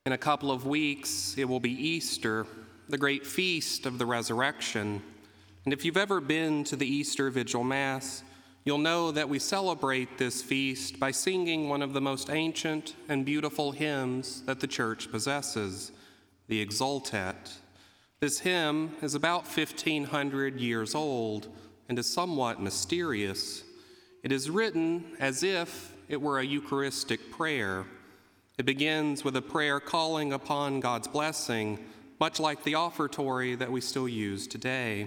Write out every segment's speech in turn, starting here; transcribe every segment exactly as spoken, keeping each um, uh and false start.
In a couple of weeks, it will be Easter, the great feast of the resurrection. And if you've ever been to the Easter Vigil Mass, you'll know that we celebrate this feast by singing one of the most ancient and beautiful hymns that the Church possesses, the Exultet. This hymn is about fifteen hundred years old and is somewhat mysterious. It is written as if it were a Eucharistic prayer. It begins with a prayer calling upon God's blessing, much like the offertory that we still use today.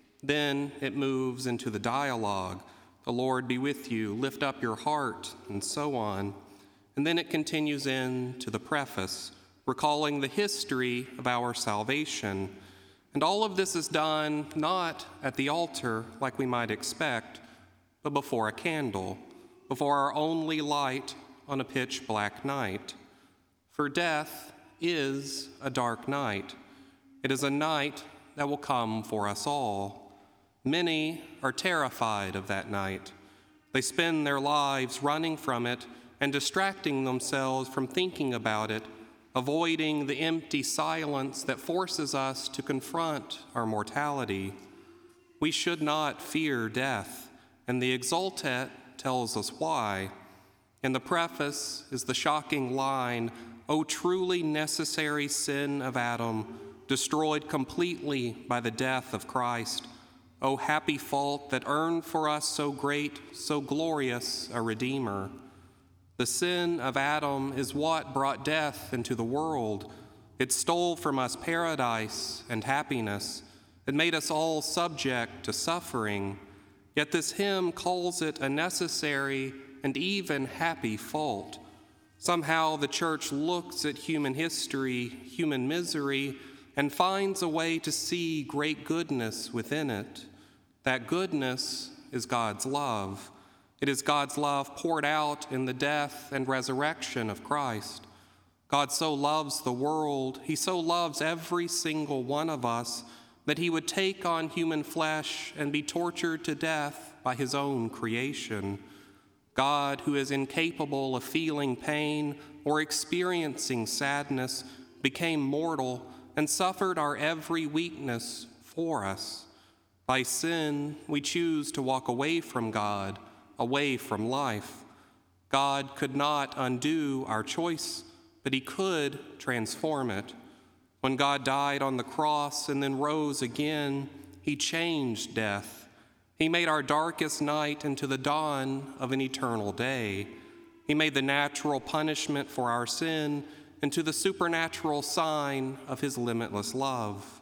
Then it moves into the dialogue, the Lord be with you, lift up your heart, and so on. And then it continues into the preface, recalling the history of our salvation. And all of this is done not at the altar like we might expect, but before a candle, before our only light on a pitch black night. For death is a dark night. It is a night that will come for us all. Many are terrified of that night. They spend their lives running from it and distracting themselves from thinking about it, avoiding the empty silence that forces us to confront our mortality. We should not fear death, and the Exultet tells us why. In the preface is the shocking line, "O truly necessary sin of Adam, destroyed completely by the death of Christ. O happy fault that earned for us so great, so glorious a Redeemer." The sin of Adam is what brought death into the world. It stole from us paradise and happiness. It made us all subject to suffering. Yet this hymn calls it a necessary and even happy fault. Somehow the Church looks at human history, human misery, and finds a way to see great goodness within it. That goodness is God's love. It is God's love poured out in the death and resurrection of Christ. God so loves the world, he so loves every single one of us, that he would take on human flesh and be tortured to death by his own creation. God, who is incapable of feeling pain or experiencing sadness, became mortal and suffered our every weakness for us. By sin, we choose to walk away from God, away from life. God could not undo our choice, but he could transform it. When God died on the cross and then rose again, he changed death. He made our darkest night into the dawn of an eternal day. He made the natural punishment for our sin into the supernatural sign of his limitless love.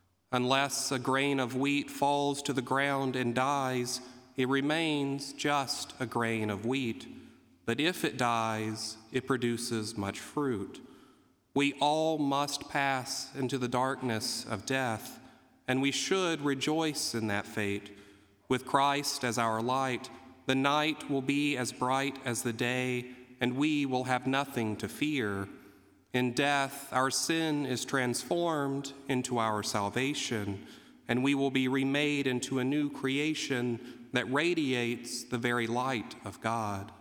Unless a grain of wheat falls to the ground and dies, it remains just a grain of wheat. But if it dies, it produces much fruit. We all must pass into the darkness of death, and we should rejoice in that fate. With Christ as our light, the night will be as bright as the day, and we will have nothing to fear. In death, our sin is transformed into our salvation, and we will be remade into a new creation that radiates the very light of God.